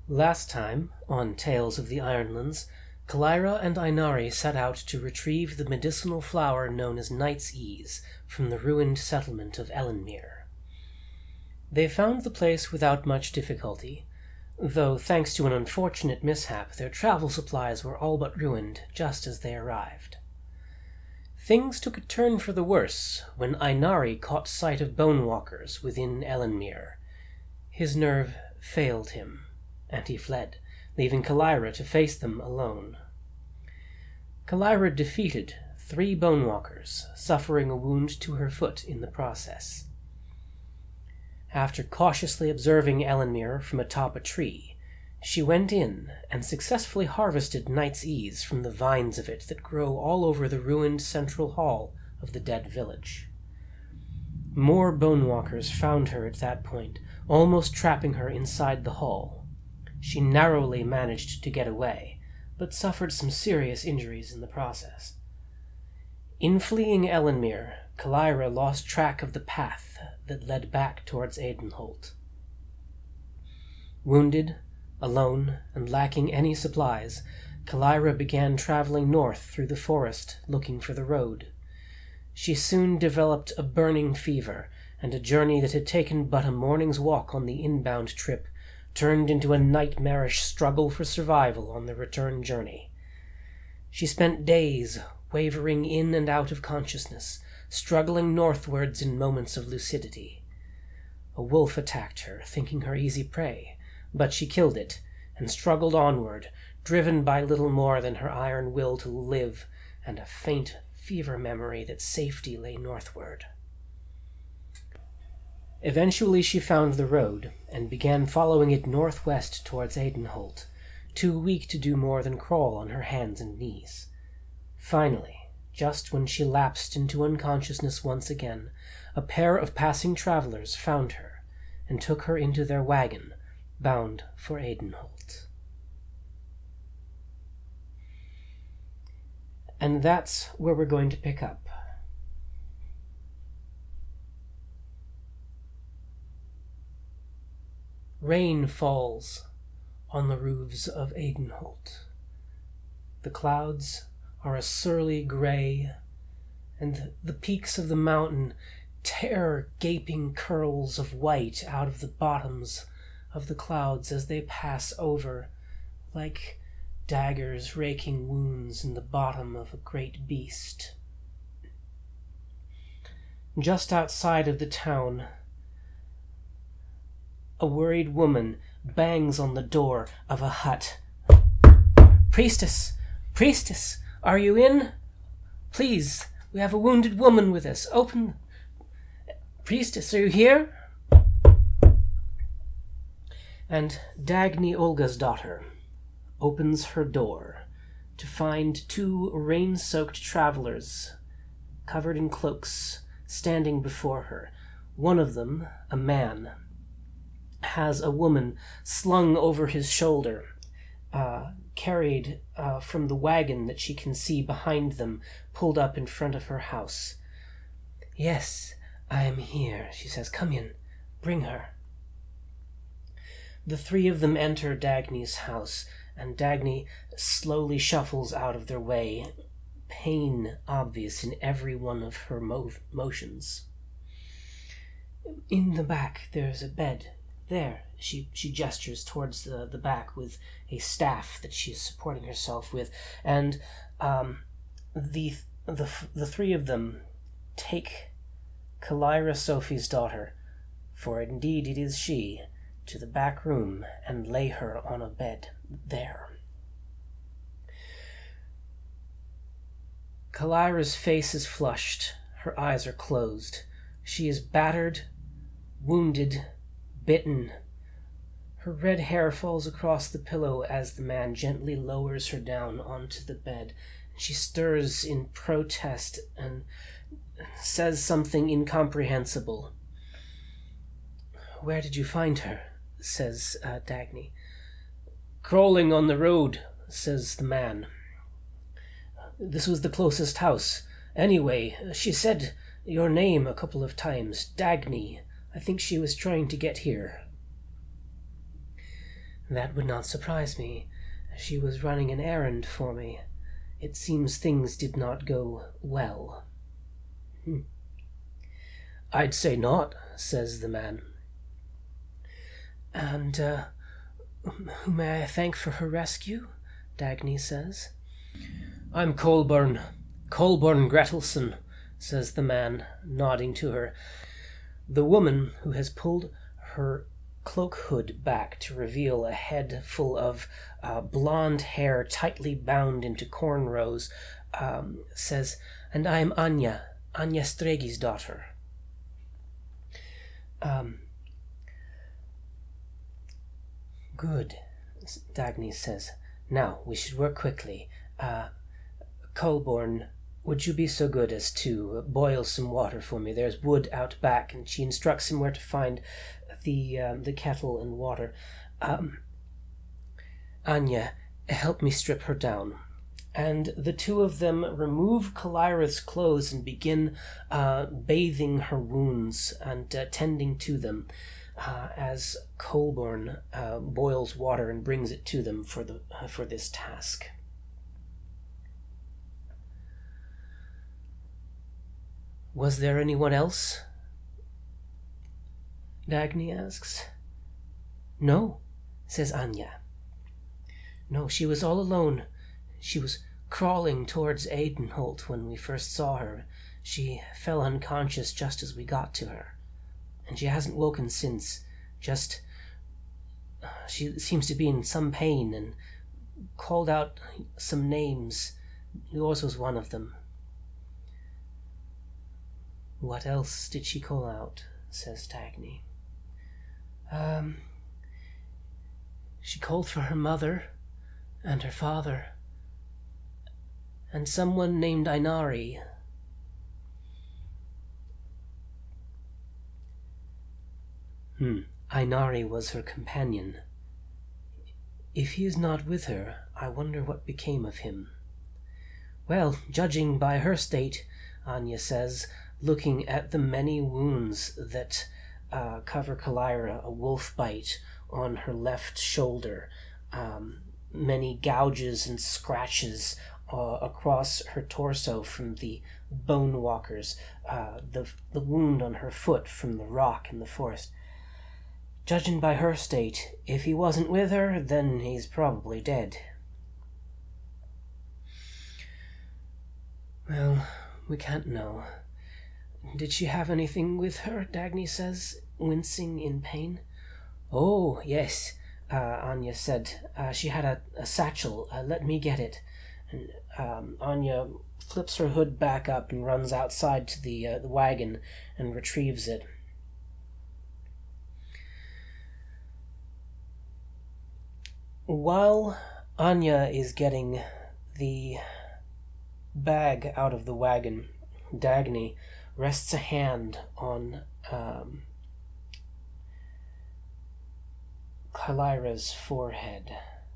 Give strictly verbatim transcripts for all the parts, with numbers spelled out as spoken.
Last time, on Tales of the Ironlands, Kalira and Einari set out to retrieve the medicinal flower known as Knight's Ease from the ruined settlement of Ellenmere. They found the place without much difficulty, though thanks to an unfortunate mishap their travel supplies were all but ruined just as they arrived. Things took a turn for the worse when Einari caught sight of bonewalkers within Ellenmere. His nerve failed him, and he fled, leaving Kalira to face them alone. Kalira defeated three bonewalkers, suffering a wound to her foot in the process. After cautiously observing Ellenmere from atop a tree, she went in and successfully harvested Knight's Ease from the vines of it that grow all over the ruined central hall of the dead village. More bonewalkers found her at that point, almost trapping her inside the hall. She narrowly managed to get away, but suffered some serious injuries in the process. In fleeing Ellenmere, Kalira lost track of the path that led back towards Adenholt. Wounded, alone, and lacking any supplies, Kalira began traveling north through the forest, looking for the road. She soon developed a burning fever, and a journey that had taken but a morning's walk on the inbound trip turned into a nightmarish struggle for survival on the return journey. She spent days wavering in and out of consciousness, struggling northwards in moments of lucidity. A wolf attacked her, thinking her easy prey, but she killed it, and struggled onward, driven by little more than her iron will to live, and a faint fever memory that safety lay northward. Eventually she found the road, and began following it northwest towards Adenholt, too weak to do more than crawl on her hands and knees. Finally, just when she lapsed into unconsciousness once again, a pair of passing travelers found her, and took her into their wagon, bound for Adenholt. And that's where we're going to pick up. Rain falls on the roofs of Adenholt. The clouds are a surly gray, and the peaks of the mountain tear gaping curls of white out of the bottoms of the clouds as they pass over, like daggers raking wounds in the bottom of a great beast. Just outside of the town, a worried woman bangs on the door of a hut. "Priestess! Priestess! Are you in? Please, we have a wounded woman with us. Open... Priestess, are you here?" And Dagny Olga's daughter opens her door to find two rain-soaked travelers, covered in cloaks, standing before her. One of them, a man, has a woman slung over his shoulder, uh, carried uh, from the wagon that she can see behind them, pulled up in front of her house. "Yes, I am here," she says. "Come in. Bring her." The three of them enter Dagny's house, and Dagny slowly shuffles out of their way, pain obvious in every one of her mo- motions. "In the back there's a bed. There," she, she gestures towards the, the back with a staff that she is supporting herself with, and um, the, the, the three of them take Kalira, Sophie's daughter, for indeed it is she, to the back room and lay her on a bed there. Kalira's face is flushed, her eyes are closed. She is battered, wounded, bitten. Her red hair falls across the pillow as the man gently lowers her down onto the bed. She stirs in protest and says something incomprehensible. "Where did you find her?" says uh, Dagny. "Crawling on the road," says the man. "This was the closest house. Anyway, she said your name a couple of times. Dagny. I think she was trying to get here." That would not surprise me. She was running an errand for me. It seems things did not go well. Hmm. I'd say not, says the man. And, uh, who may I thank for her rescue? Dagny says. I'm Colburn. Colburn Gretelson, says the man, nodding to her. The woman, who has pulled her cloak hood back to reveal a head full of uh, blonde hair tightly bound into cornrows, um, says, "And I am Anya, Anya Stregi's daughter." Um, good, Dagny says. Now, we should work quickly. Uh, Colborn, would you be so good as to boil some water for me? There's wood out back, and she instructs him where to find the um, the kettle and water. Um, Anya, help me strip her down. And the two of them remove Kalira's clothes and begin uh, bathing her wounds and uh, tending to them uh, as Colborn uh, boils water and brings it to them for the uh, for this task. Was there anyone else? Dagny asks. No, says Anya. No, she was all alone. She was crawling towards Aidenholt when we first saw her. She fell unconscious just as we got to her. And she hasn't woken since. Just... She seems to be in some pain and called out some names. Yours was one of them. What else did she call out? Says Dagny. Um... She called for her mother and her father and someone named Ainari. Hmm. Ainari was her companion. If he is not with her, I wonder what became of him. Well, judging by her state, Anya says, looking at the many wounds that uh, cover Kalira, a wolf bite on her left shoulder, um, many gouges and scratches uh, across her torso from the bone walkers, uh, the, the wound on her foot from the rock in the forest. Judging by her state, if he wasn't with her, then he's probably dead. Well, we can't know. Did she have anything with her? Dagny says, wincing in pain. Oh, yes, uh, Anya said. Uh, she had a, a satchel. Uh, let me get it. And um, Anya flips her hood back up and runs outside to the, uh, the wagon and retrieves it. While Anya is getting the bag out of the wagon, Dagny rests a hand on um, Kalira's forehead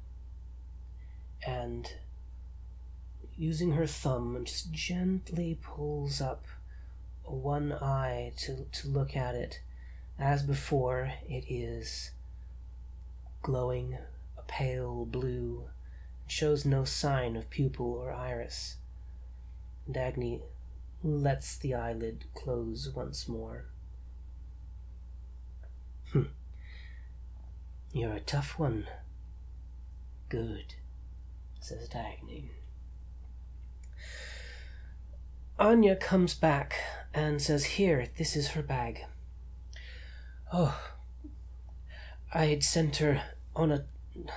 and, using her thumb, just gently pulls up one eye to, to look at it. As before, it is glowing a pale blue, shows no sign of pupil or iris. Dagny lets the eyelid close once more. Hm. You're a tough one. Good, says Dagny. Anya comes back and says, "Here, this is her bag." Oh, I had sent her on a...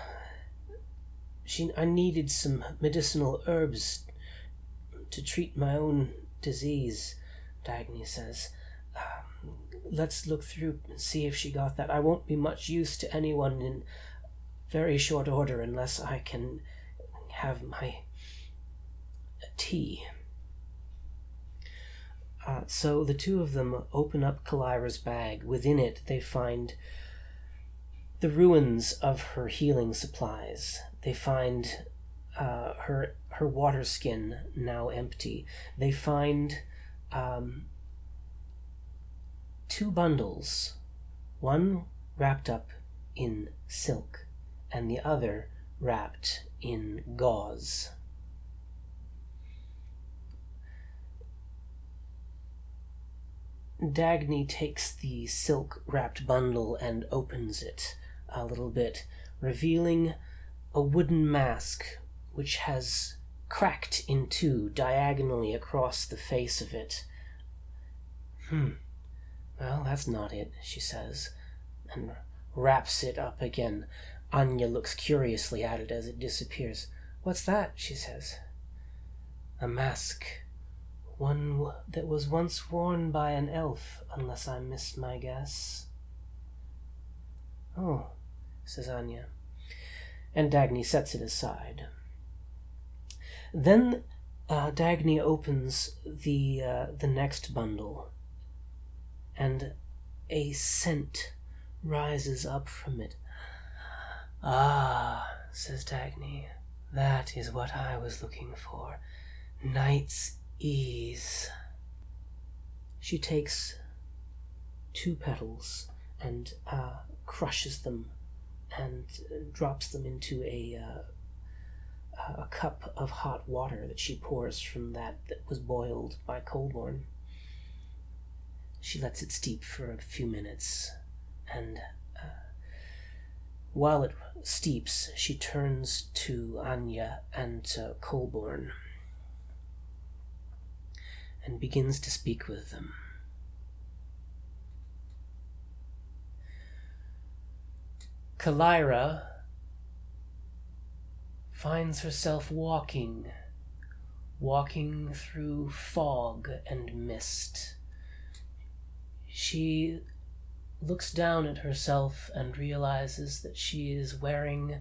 She, I needed some medicinal herbs to treat my own disease, Dagny says. Um, let's look through and see if she got that. I won't be much use to anyone in very short order unless I can have my tea. Uh, so the two of them open up Kalira's bag. Within it, they find the ruins of her healing supplies. They find uh, her her water skin now empty. They find um, two bundles, one wrapped up in silk and the other wrapped in gauze. Dagny takes the silk-wrapped bundle and opens it a little bit, revealing a wooden mask which has cracked in two diagonally across the face of it. Hmm. Well, that's not it, she says, and wraps it up again. Anya looks curiously at it as it disappears. What's that? She says. A mask. One w- that was once worn by an elf, unless I miss my guess. Oh, says Anya, and Dagny sets it aside. Then uh, Dagny opens the uh, the next bundle, and a scent rises up from it. Ah, says Dagny, that is what I was looking for. Night's ease. She takes two petals and uh, crushes them and drops them into a uh, a cup of hot water that she pours from that that was boiled by Colborne. She lets it steep for a few minutes, and uh, while it steeps, she turns to Anya and uh, Colborne and begins to speak with them. Kalira finds herself walking, walking through fog and mist. She looks down at herself and realizes that she is wearing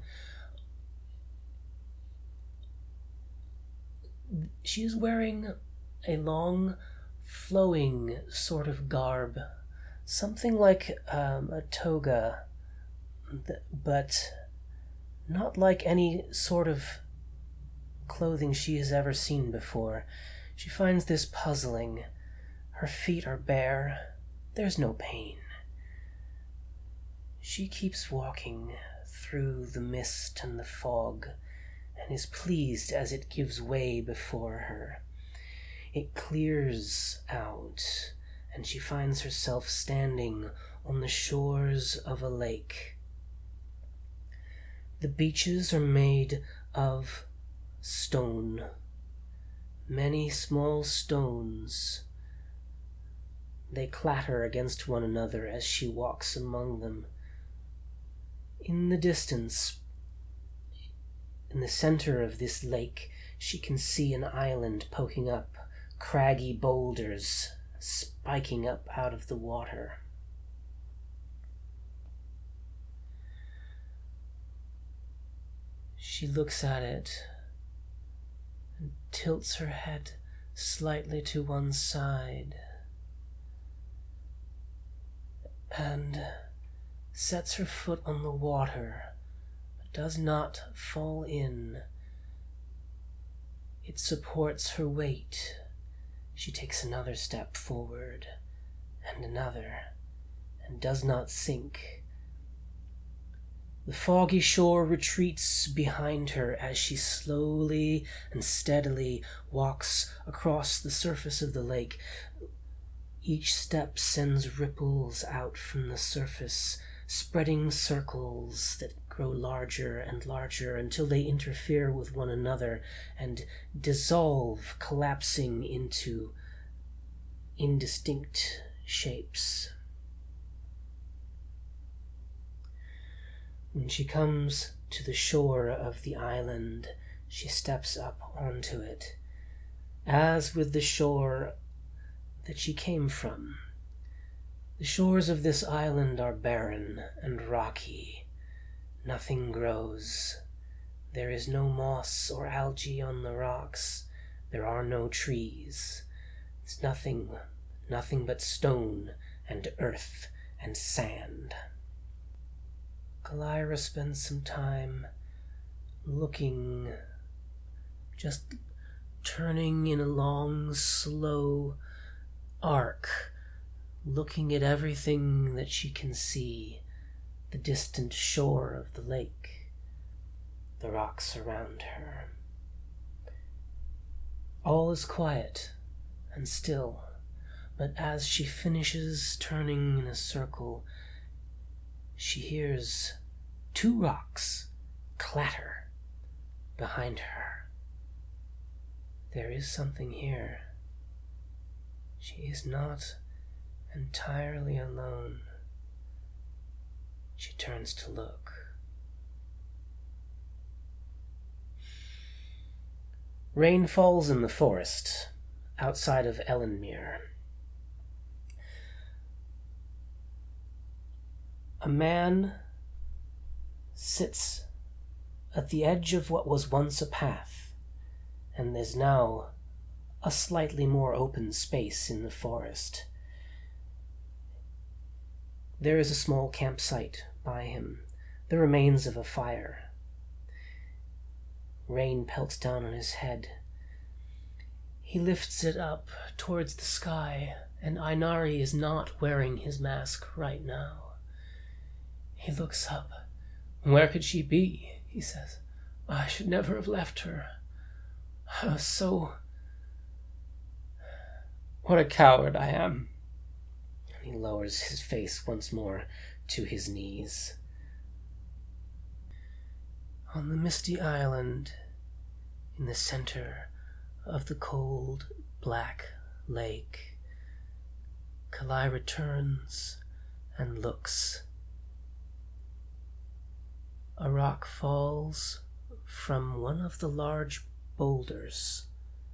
she is wearing a long, flowing sort of garb, something like um, a toga, but not like any sort of clothing she has ever seen before. She finds this puzzling. Her feet are bare. There's no pain. She keeps walking through the mist and the fog, and is pleased as it gives way before her. It clears out, and she finds herself standing on the shores of a lake. The beaches are made of stone, many small stones. They clatter against one another as she walks among them. In the distance, in the center of this lake, she can see an island poking up, craggy boulders spiking up out of the water. She looks at it and tilts her head slightly to one side and sets her foot on the water, but does not fall in. It supports her weight. She takes another step forward, and another, and does not sink. The foggy shore retreats behind her as she slowly and steadily walks across the surface of the lake. Each step sends ripples out from the surface, spreading circles that grow larger and larger until they interfere with one another and dissolve, collapsing into indistinct shapes. When she comes to the shore of the island, she steps up onto it. As with the shore that she came from, the shores of this island are barren and rocky. Nothing grows. There is no moss or algae on the rocks. There are no trees. It's nothing, nothing but stone and earth and sand. Kalira spends some time looking, just turning in a long, slow arc, looking at everything that she can see, the distant shore of the lake, the rocks around her. All is quiet and still, but as she finishes turning in a circle, she hears two rocks clatter behind her. There is something here. She is not entirely alone. She turns to look. Rain falls in the forest outside of Ellenmere. A man sits at the edge of what was once a path, and is now a slightly more open space in the forest. There is a small campsite by him, the remains of a fire. Rain pelts down on his head. He lifts it up towards the sky, and Ainari is not wearing his mask right now. He looks up. "Where could she be?" he says. "I should never have left her. I was so... What a coward I am." He lowers his face once more to his knees. On the misty island, in the center of the cold, black lake, Kalai returns and looks. A rock falls from one of the large boulders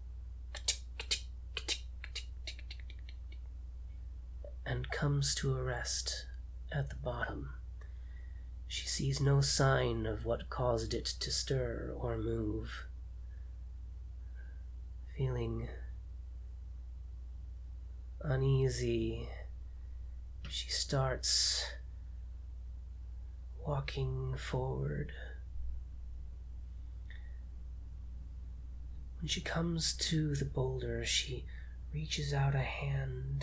and comes to a rest at the bottom. She sees no sign of what caused it to stir or move. Feeling uneasy, she starts walking forward. When she comes to the boulder, she reaches out a hand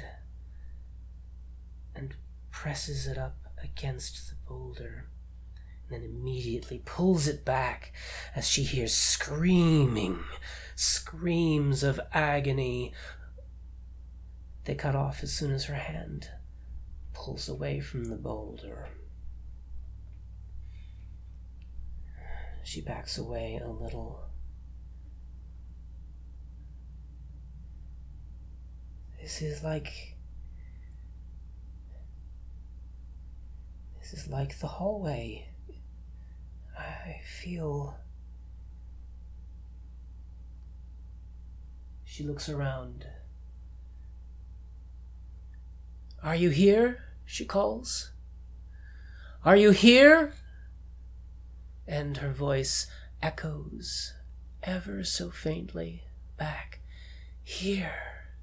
and presses it up against the boulder, and then immediately pulls it back as she hears screaming, screams of agony. They cut off as soon as her hand pulls away from the boulder. She backs away a little. This is like... This is like the hallway. I feel... She looks around. "Are you here?" she calls. "Are you here?" And her voice echoes ever so faintly back. "Here."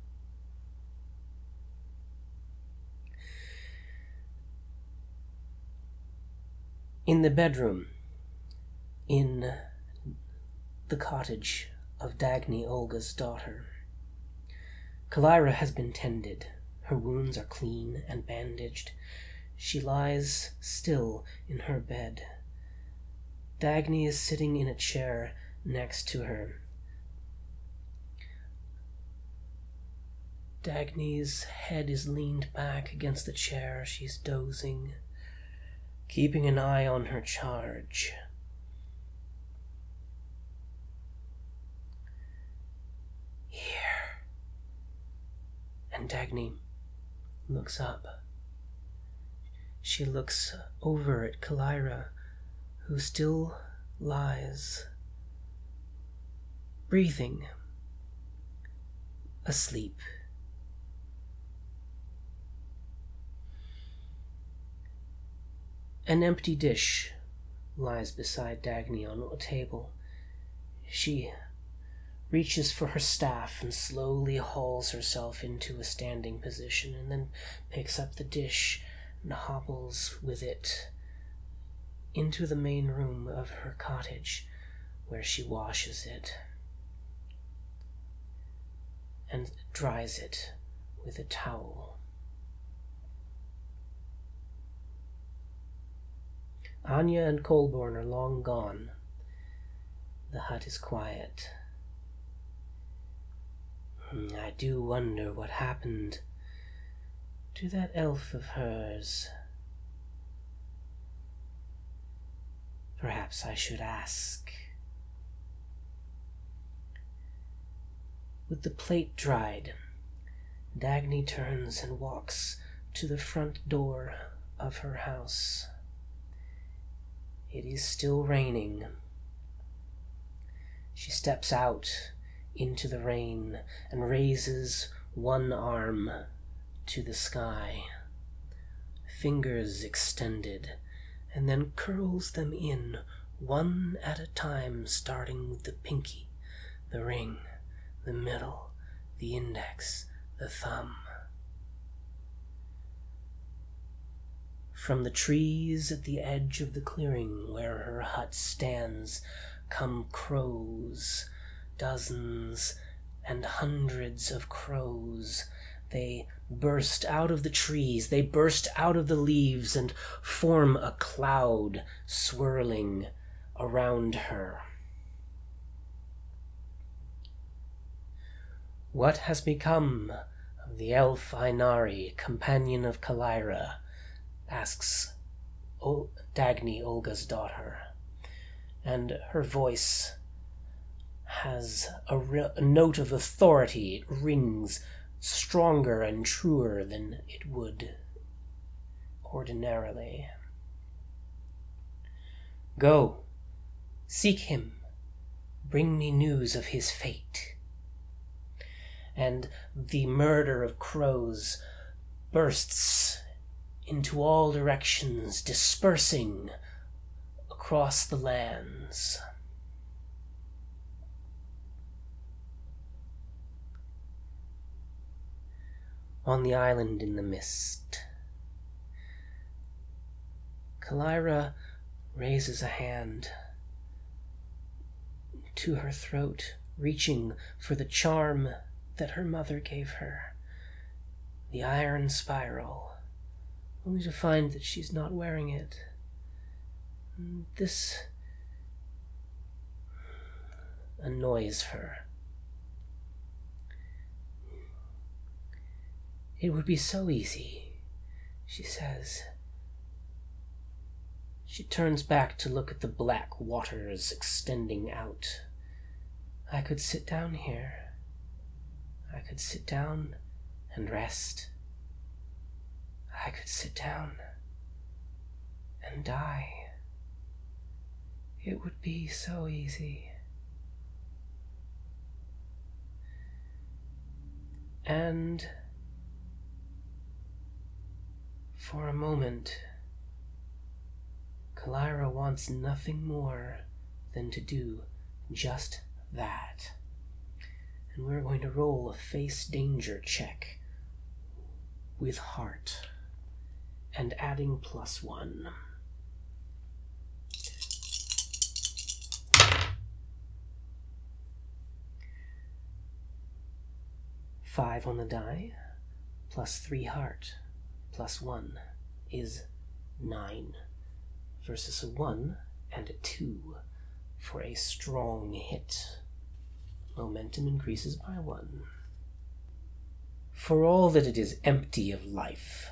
In the bedroom, in the cottage of Dagny Olga's daughter, Kalira has been tended. Her wounds are clean and bandaged. She lies still in her bed. Dagny is sitting in a chair next to her. Dagny's head is leaned back against the chair. She's dozing, keeping an eye on her charge. "Here." And Dagny looks up. She looks over at Kalira, who still lies, breathing, asleep. An empty dish lies beside Dagny on a table. She reaches for her staff and slowly hauls herself into a standing position, and then picks up the dish and hobbles with it into the main room of her cottage, where she washes it and dries it with a towel. Anya and Kolborn are long gone, The hut is quiet. I do wonder what happened to that elf of hers. Perhaps I should ask. With the plate dried, Dagny turns and walks to the front door of her house. It is still raining. She steps out into the rain and raises one arm to the sky, fingers extended, and then curls them in one at a time, starting with the pinky, the ring, the middle, the index, the thumb. From the trees at the edge of the clearing where her hut stands come crows, dozens and hundreds of crows. They burst out of the trees, they burst out of the leaves and form a cloud swirling around her. What has become of the elf Ainari, companion of Kalira? Asks o- Dagny, Olga's daughter, and her voice has a, re- a note of authority. It rings stronger and truer than it would ordinarily. Go, seek him, bring me news of his fate. And the murder of crows bursts into all directions, dispersing across the lands. On the island in the mist, Kalira raises a hand to her throat, reaching for the charm that her mother gave her, the iron spiral, only to find that she's not wearing it. This annoys her. It would be so easy, she says. She turns back to look at the black waters extending out. I could sit down here. I could sit down and rest. I could sit down and die. It would be so easy. And for a moment, Kalira wants nothing more than to do just that. And we're going to roll a face danger check with heart and adding plus one. Five on the die, plus three heart, plus one is nine, versus a one and a two for a strong hit. Momentum increases by one. For all that it is empty of life,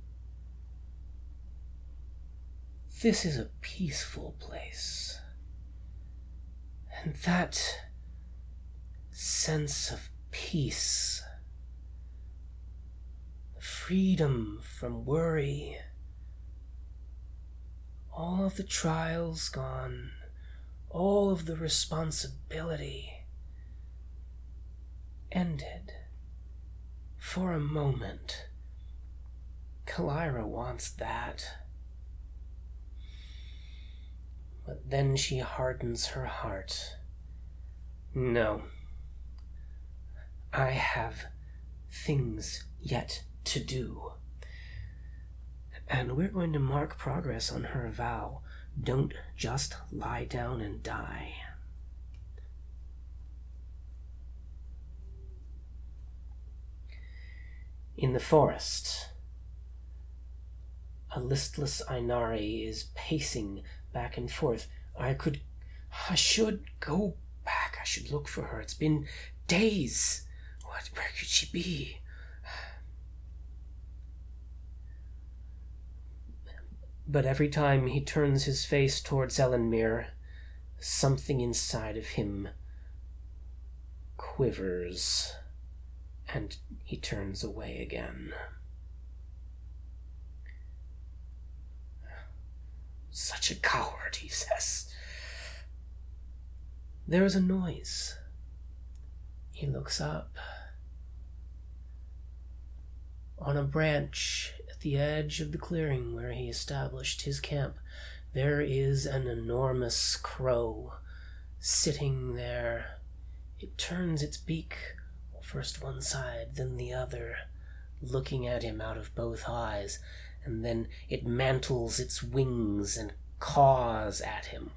this is a peaceful place. And that sense of peace, freedom from worry, all of the trials gone, all of the responsibility ended. For a moment, Kalira wants that. But then she hardens her heart. No. I have things yet to do. And we're going to mark progress on her vow. Don't just lie down and die. In the forest, a listless Ainari is pacing back and forth. I could I should go back. I should look for her. It's been days. What? Where could she be? But every time he turns his face towards Ellenmere, something inside of him quivers, and he turns away again. Such a coward, he says. There is a noise. He looks up. On a branch at the edge of the clearing where he established his camp, there is an enormous crow sitting there. It turns its beak, first one side, then the other, looking at him out of both eyes, and then it mantles its wings and caws at him.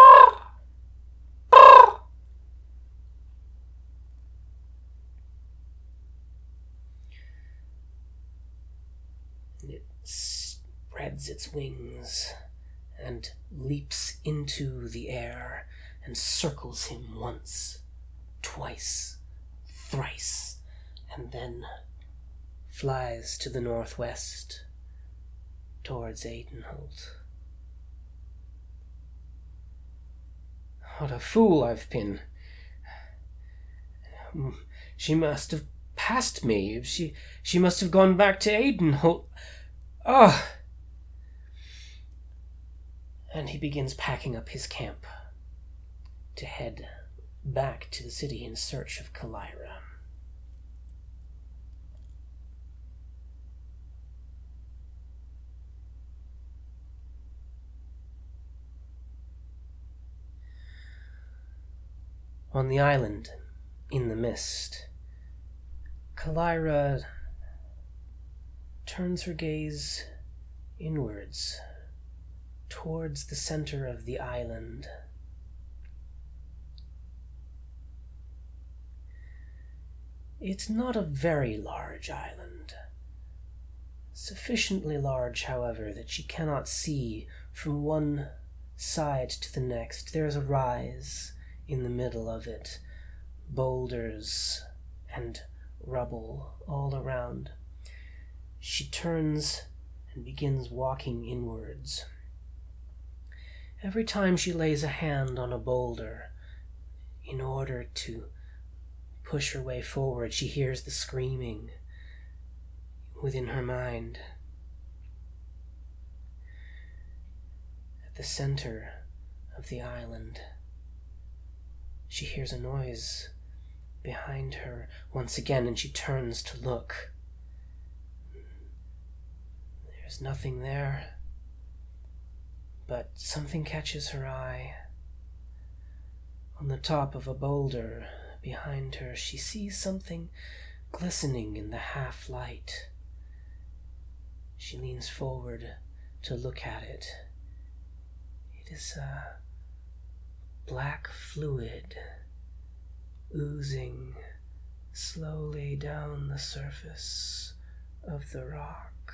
And it spreads its wings and leaps into the air and circles him once, twice, thrice, and then flies to the northwest towards Aidenholt. What a fool I've been. She must have passed me. She she must have gone back to Aidenholt. Ah! Oh. And he begins packing up his camp to head back to the city in search of Kalira. On the island, in the mist, Kalira turns her gaze inwards, towards the center of the island. It's not a very large island. Sufficiently large, however, that she cannot see from one side to the next. There is a rise in the middle of it, boulders and rubble all around. She turns and begins walking inwards. Every time she lays a hand on a boulder, in order to push her way forward, she hears the screaming within her mind. At the center of the island, she hears a noise behind her once again, and she turns to look. There's nothing there, but something catches her eye. On the top of a boulder behind her, she sees something glistening in the half-light. She leans forward to look at it. It is a black fluid oozing slowly down the surface of the rock.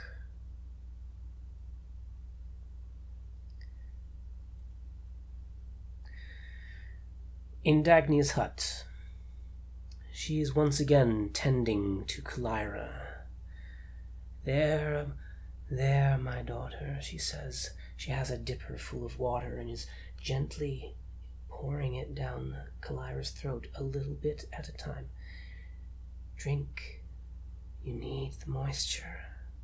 In Dagny's hut, she is once again tending to Kalira. There, there, my daughter, she says. She has a dipper full of water and is gently pouring it down Kalira's throat a little bit at a time. Drink. You need the moisture.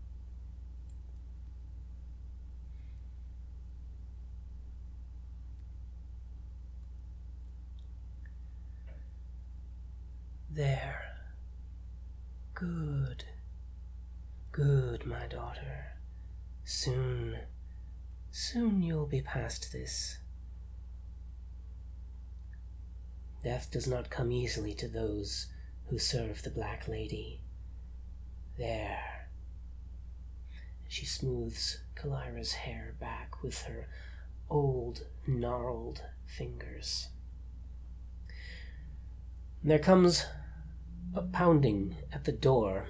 There. Good. Good, my daughter. Soon, soon you'll be past this. Death does not come easily to those who serve the Black Lady. There. She smooths Kalira's hair back with her old, gnarled fingers. There comes a pounding at the door.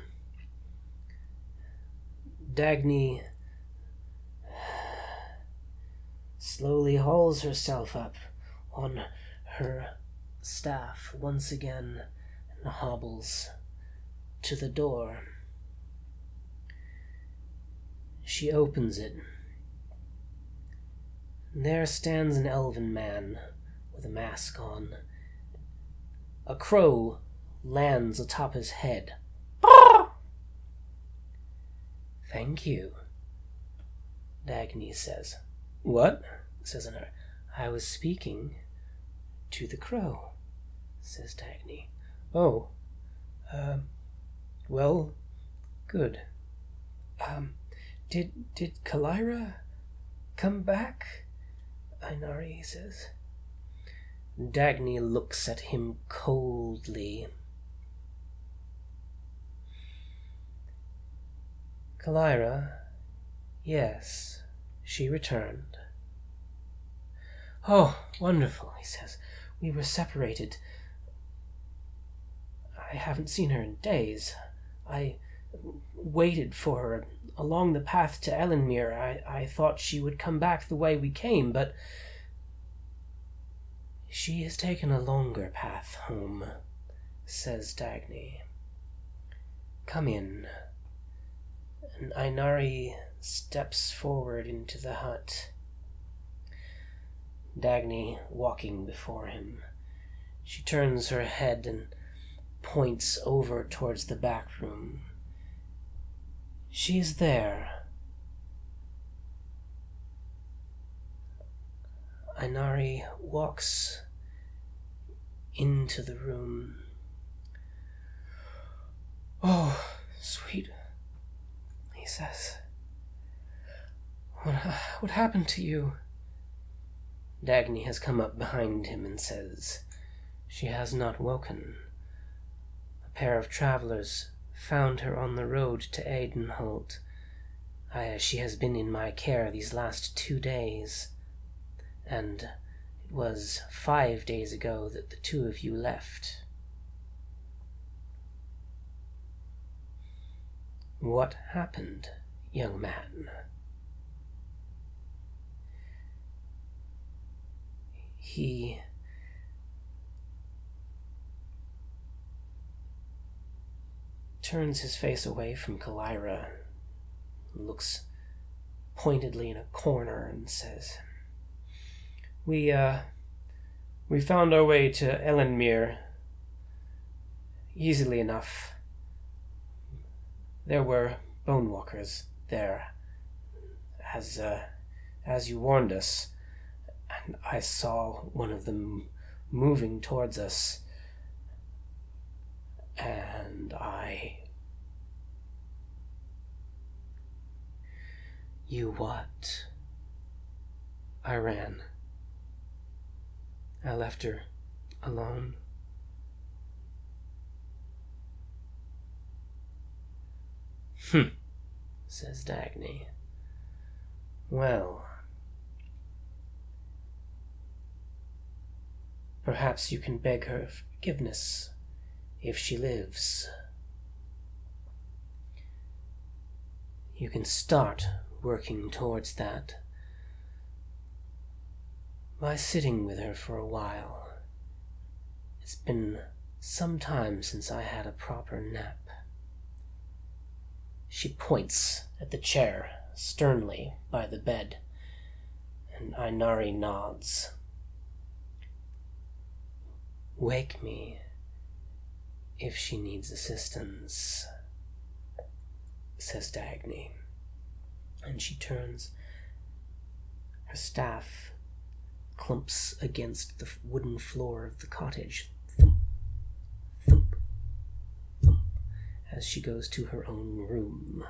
Dagny slowly hauls herself up on her staff once again and hobbles to the door. She opens it. There stands an elven man with a mask on. A crow lands atop his head. "Thank you," Dagny says. "What?" says another. "I was speaking to the crow," says Dagny. "Oh, uh, well, good. Um, did, did Kalira come back?" Einari says. Dagny looks at him coldly. "Kalira, yes, she returned." "Oh, wonderful," he says. "We were separated. I haven't seen her in days. I waited for her along the path to Elenmere. I, I thought she would come back the way we came, but she has taken a longer path home," says Dagny. "Come in." And Einari steps forward into the hut. Dagny walking before him. She turns her head and points over towards the back room. She is there. Einari walks into the room. "Oh, sweet," he says. What, what happened to you?" Dagny has come up behind him and says, "She has not woken. A pair of travelers found her on the road to Aidenholt. I, she has been in my care these last two days, and it was five days ago that the two of you left." "What happened, young man?" He turns his face away from Kalira, looks pointedly in a corner and says, We, uh, we found our way to Elenmere easily enough. There were bonewalkers there, as, uh, as you warned us, and I saw one of them moving towards us, and I... You what? I ran. I left her alone. Hm, says Dagny. Well, perhaps you can beg her forgiveness if she lives. You can start working towards that by sitting with her for a while. It's been some time since I had a proper nap. She points at the chair sternly by the bed, and Einari nods. Wake me if she needs assistance, says Dagny, and she turns. Her staff clumps against the wooden floor of the cottage. Thump, thump, thump, as she goes to her own room.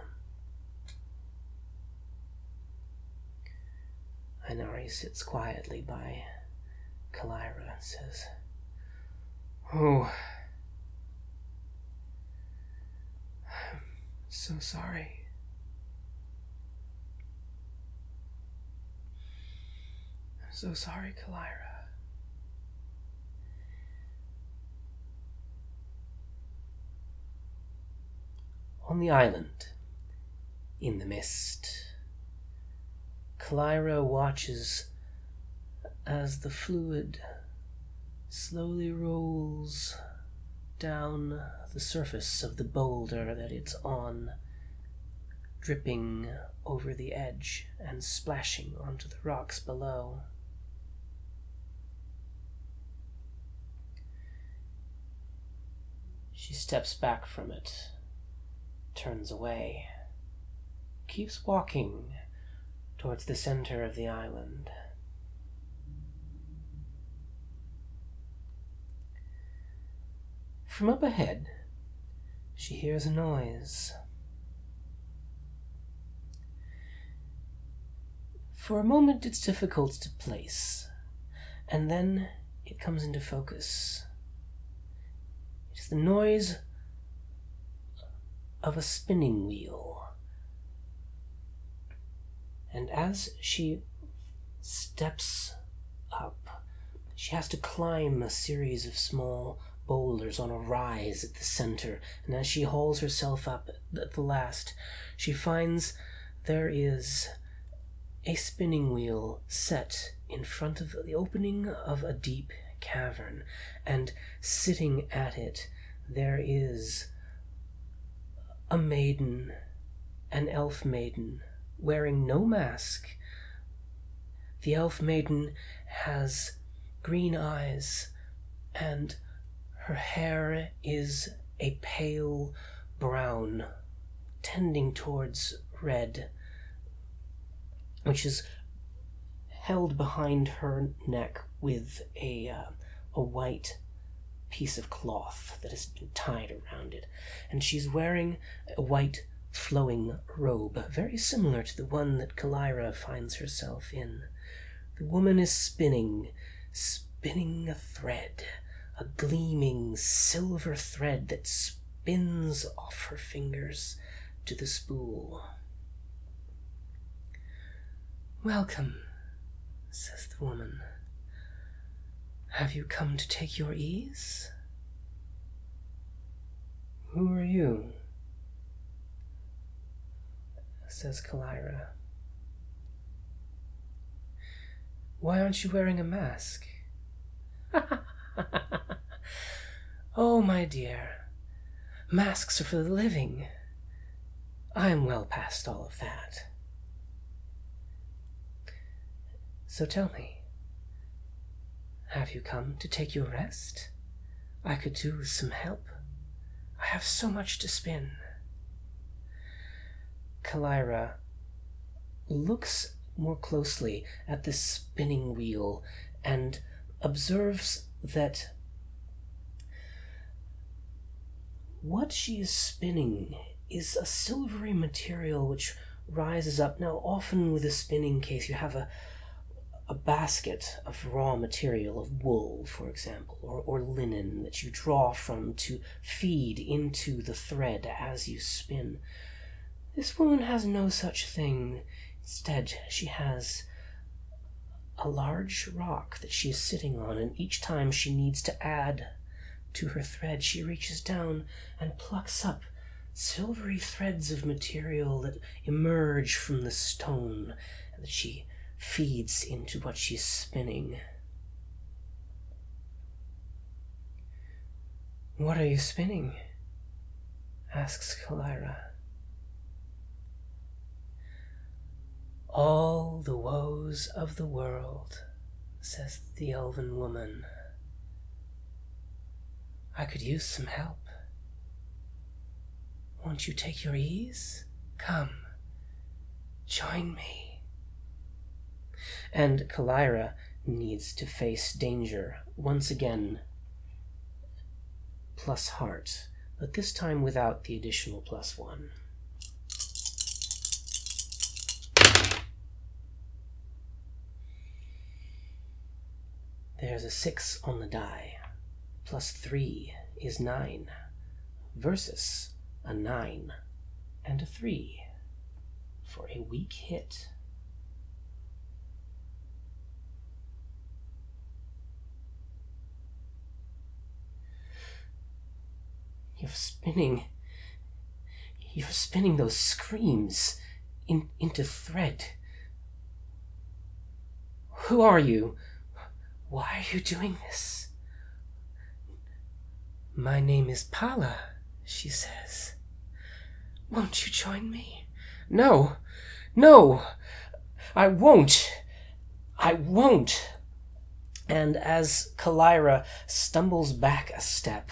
Einari sits quietly by Kalira and says, Oh, I'm so sorry. I'm so sorry, Kalira. On the island, in the mist, Kalira watches as the fluid slowly rolls down the surface of the boulder that it's on, dripping over the edge and splashing onto the rocks below. She steps back from it, turns away, keeps walking towards the center of the island. From up ahead, she hears a noise. For a moment it's difficult to place, and then it comes into focus. It's the noise of a spinning wheel. And as she steps up, she has to climb a series of small boulders on a rise at the center, and as she hauls herself up at the last, she finds there is a spinning wheel set in front of the opening of a deep cavern, and sitting at it there is a maiden, an elf maiden, wearing no mask. The elf maiden has green eyes, and her hair is a pale brown, tending towards red, which is held behind her neck with a uh, a white piece of cloth that has been tied around it. And she's wearing a white flowing robe, very similar to the one that Kalira finds herself in. The woman is spinning, spinning a thread, a gleaming silver thread that spins off her fingers to the spool. "Welcome," says the woman. "Have you come to take your ease?" "Who are you?" says Kalira. "Why aren't you wearing a mask?" "Oh, my dear, masks are for the living. I am well past all of that. So tell me, have you come to take your rest? I could do with some help. I have so much to spin." Kalira looks more closely at this spinning wheel and observes that what she is spinning is a silvery material which rises up. Now, often with a spinning case, you have a a basket of raw material, of wool, for example, or, or linen that you draw from to feed into the thread as you spin. This woman has no such thing. Instead, she has a large rock that she is sitting on, and each time she needs to add to her thread, she reaches down and plucks up silvery threads of material that emerge from the stone, and that she feeds into what she's spinning. "What are you spinning?" asks Kalira. "All the woes of the world," says the elven woman. "I could use some help. Won't you take your ease? Come, join me." And Kalira needs to face danger once again, plus heart, but this time without the additional plus one. There's a six on the die, plus three is nine, versus a nine and a three for a weak hit. You're spinning, you're spinning those screams in, into thread. Who are you? Why are you doing this? My name is Pala, she says. Won't you join me? No, no, I won't. I won't. And as Kalira stumbles back a step,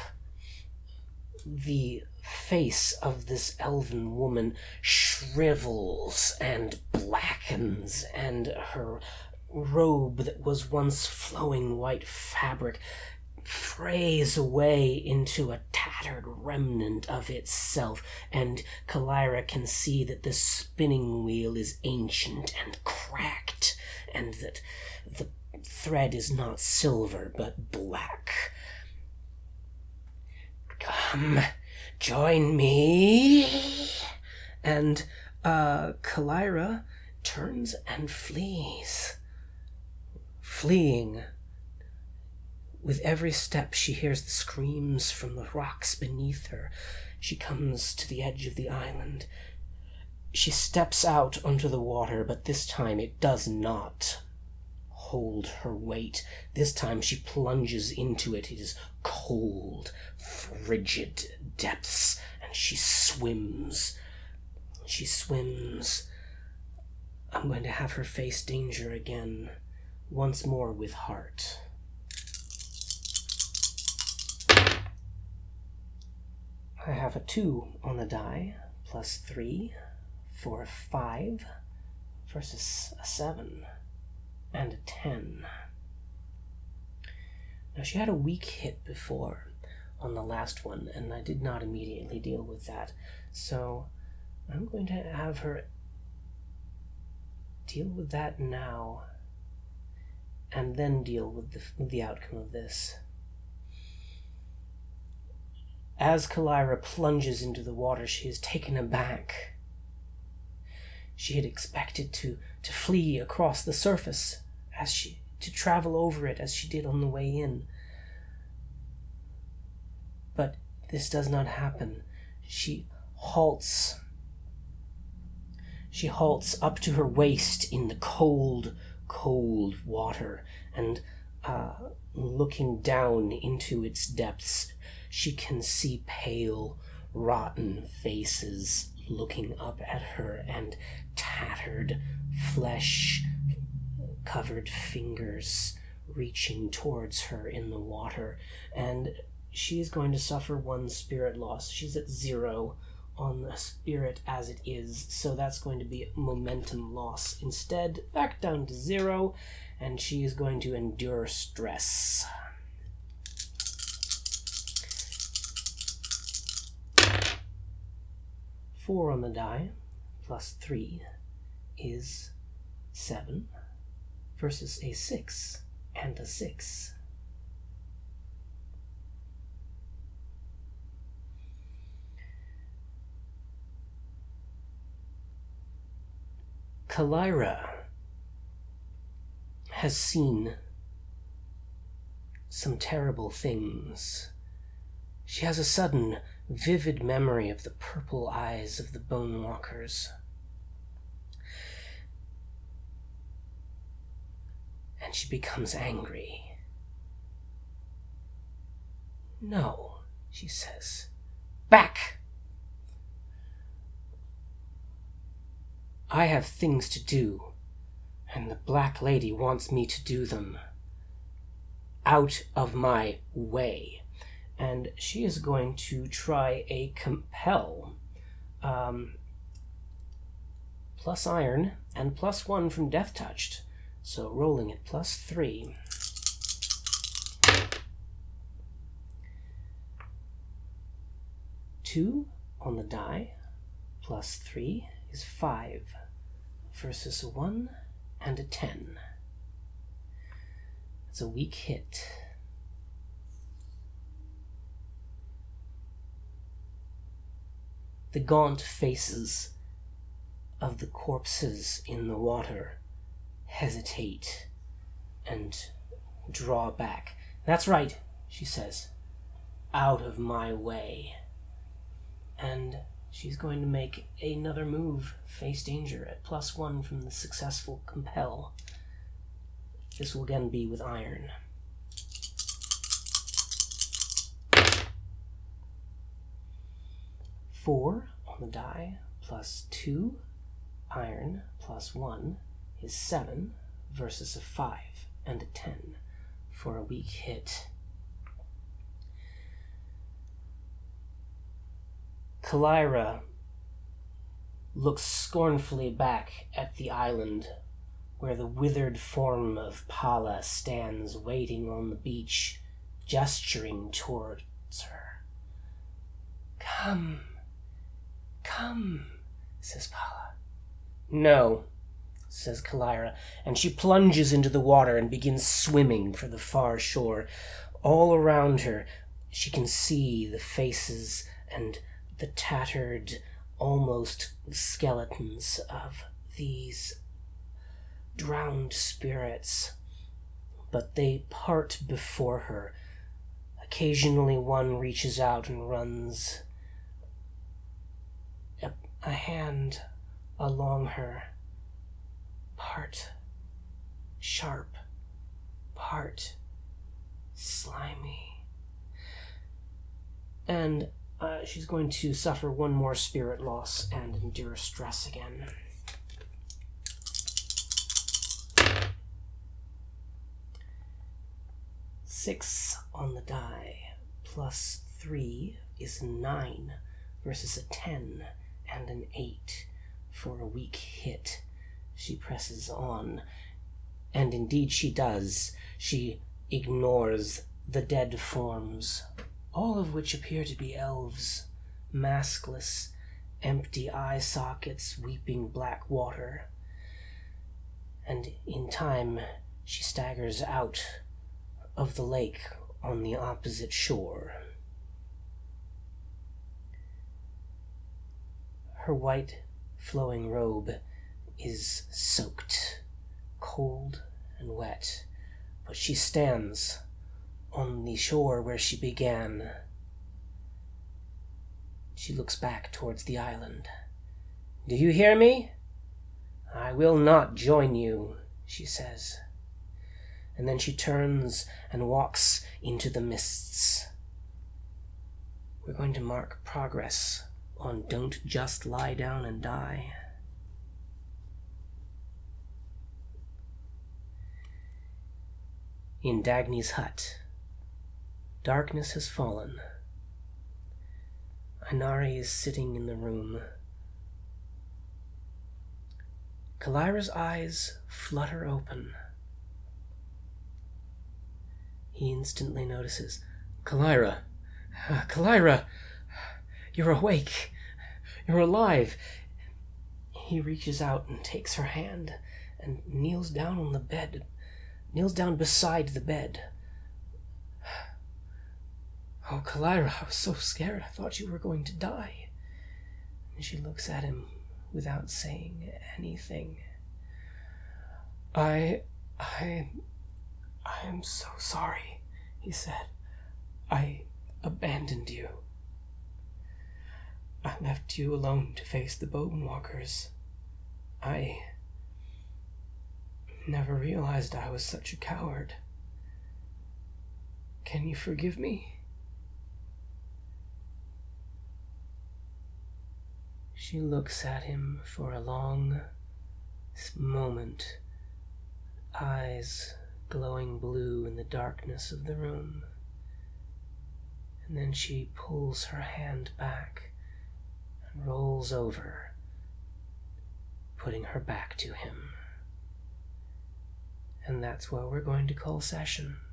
the face of this elven woman shrivels and blackens, and her robe that was once flowing white fabric frays away into a tattered remnant of itself, and Kalira can see that the spinning wheel is ancient and cracked, and that the thread is not silver but black. Come, join me. And uh, Kalira turns and flees. Fleeing. With every step she hears the screams from the rocks beneath her. She comes to the edge of the island. She steps out onto the water, but this time it does not hold her weight. This time she plunges into it. It is cold, frigid depths, and she swims. She swims. I'm going to have her face danger again, once more with heart. I have a two on the die, plus three, for a five, versus a seven, and a ten. Now, she had a weak hit before on the last one, and I did not immediately deal with that. So I'm going to have her deal with that now, and then deal with the, with the outcome of this. As Kalira plunges into the water, she is taken aback. She had expected to, to flee across the surface, as she to travel over it as she did on the way in. But this does not happen. She halts. She halts up to her waist in the cold, cold water, and uh, looking down into its depths, she can see pale, rotten faces looking up at her, and tattered, flesh-covered fingers reaching towards her in the water. And she is going to suffer one spirit loss. She's at zero on the spirit as it is, so that's going to be momentum loss. Instead, back down to zero, and she is going to endure stress. Four on the die, plus three, is seven, versus a six and a six. Kalira has seen some terrible things. She has a sudden, vivid memory of the purple eyes of the Bone Walkers. And she becomes angry. No, she says. Back! I have things to do, and the Black Lady wants me to do them. Out of my way. And she is going to try a compel. Um, plus iron, and plus one from Death Touched. So rolling at plus three. Two on the die, plus three is five, versus a one and a ten. It's a weak hit. The gaunt faces of the corpses in the water hesitate and draw back. That's right, she says. Out of my way. And she's going to make another move, face danger, at plus one from the successful compel. This will again be with iron. four on the die, plus two iron, plus one is seven, versus a five and a ten for a weak hit. Kalira looks scornfully back at the island where the withered form of Pala stands waiting on the beach, gesturing towards her. "Come, come," says Pala. "No," says Kalira, and she plunges into the water and begins swimming for the far shore. All around her, she can see the faces and the tattered, almost skeletons of these drowned spirits, but they part before her. Occasionally one reaches out and runs a, a hand along her, part sharp, part slimy. And uh, she's going to suffer one more spirit loss and endure stress again. Six on the die, plus three is nine, versus a ten and an eight for a weak hit. She presses on, and indeed she does. She ignores the dead forms, all of which appear to be elves, maskless, empty eye sockets weeping black water. And in time, she staggers out of the lake on the opposite shore. Her white, flowing robe is soaked, cold and wet, but she stands on the shore where she began. She looks back towards the island. "Do you hear me? I will not join you," she says. And then she turns and walks into the mists. We're going to mark progress on Don't Just Lie Down and Die. In Dagny's hut, darkness has fallen. Inari is sitting in the room. Kalira's eyes flutter open. He instantly notices. "Kalira! Uh, Kalira! You're awake! You're alive!" He reaches out and takes her hand and kneels down on the bed, kneels down beside the bed. "Oh, Kalira, I was so scared. I thought you were going to die." And she looks at him without saying anything. I... I... I am so sorry," he said. "I abandoned you. I left you alone to face the Bone Walkers. I never realized I was such a coward. Can you forgive me?" She looks at him for a long moment, eyes glowing blue in the darkness of the room. And then she pulls her hand back and rolls over, putting her back to him. And that's what we're going to call session.